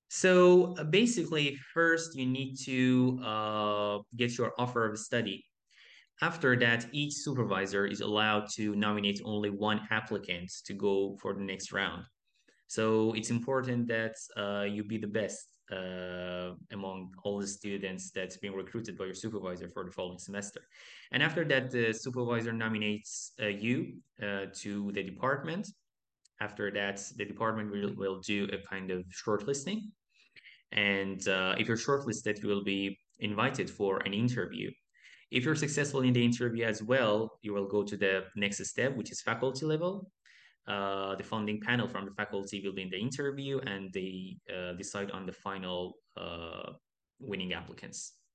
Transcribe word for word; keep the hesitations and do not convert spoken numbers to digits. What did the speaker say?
So uh, basically, first you need to uh, get your offer of study. After that, each supervisor is allowed to nominate only one applicant to go for the next round. So it's important that uh, you be the best uh, among all the students that's being recruited by your supervisor for the following semester. And after that, the supervisor nominates uh, you uh, to the department. After that, the department will, will do a kind of shortlisting. And uh, if you're shortlisted, you will be invited for an interview. If you're successful in the interview as well, you will go to the next step, which is faculty level. Uh, the funding panel from the faculty will be in the interview and they uh, decide on the final uh, winning applicants.